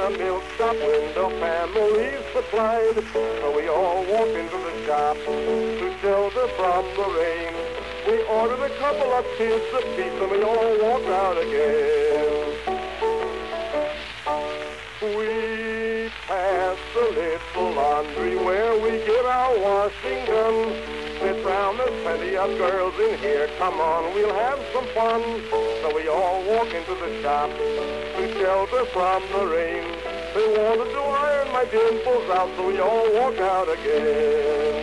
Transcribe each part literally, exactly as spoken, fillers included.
a milk shop window, families supplied. So we all walk into the shop to shelter from the rain. We ordered a couple of kids apiece and we all walked out again. We passed the little laundry where we get our washing done. Sit round, there's plenty of girls in here. Come on, we'll have some fun. So we all walk into the shop to shelter from the rain. They wanted to iron my dimples out, so we all walk out again.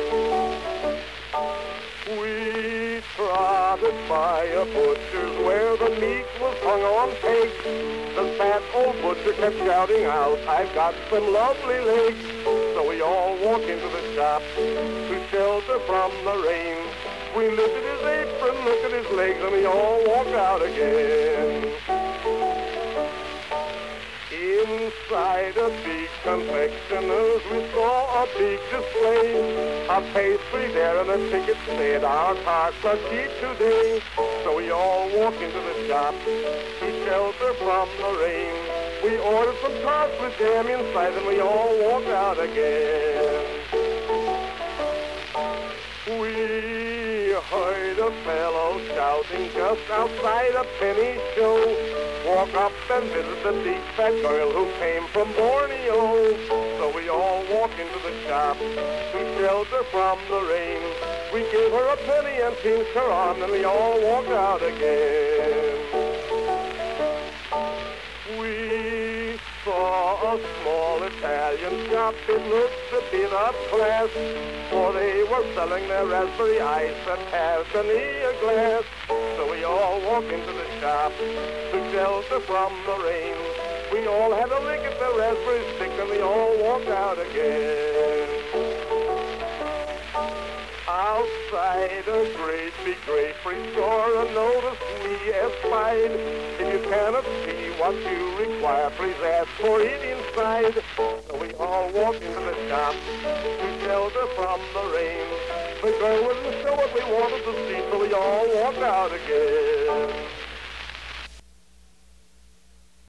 We trotted by a butcher's where the meat was hung on pegs. The fat old butcher kept shouting out, I've got some lovely legs. So we all walk into the shop to shelter from the rain. We lifted his apron, looked at his legs, and we all walk out again. Inside a big confectioner's we saw a big display. A pastry there and a ticket said our tarts are cheap today. So we all walk into the shop to shelter from the rain. We ordered some tarts with jam inside and we all walk out again. We heard a fellow shouting just outside a penny show. Walk up and visit the big fat girl who came from Borneo. So we all walk into the shop to shelter from the rain. We gave her a penny and pinched her arm and we all walk out again. We saw a small Italian shop, it looked a bit of class, for they were selling their raspberry ice at half an a glass. So we all walk into the shop to shelter from the rain. We all had a lick at the raspberry stick and we all walk out again. Outside a great big drapery store, a notice we espied. If you cannot see what you require, please ask for it inside. So we all walk into the shop to shelter from the rain. The girl wouldn't show what we wanted to see, so we all walk out again.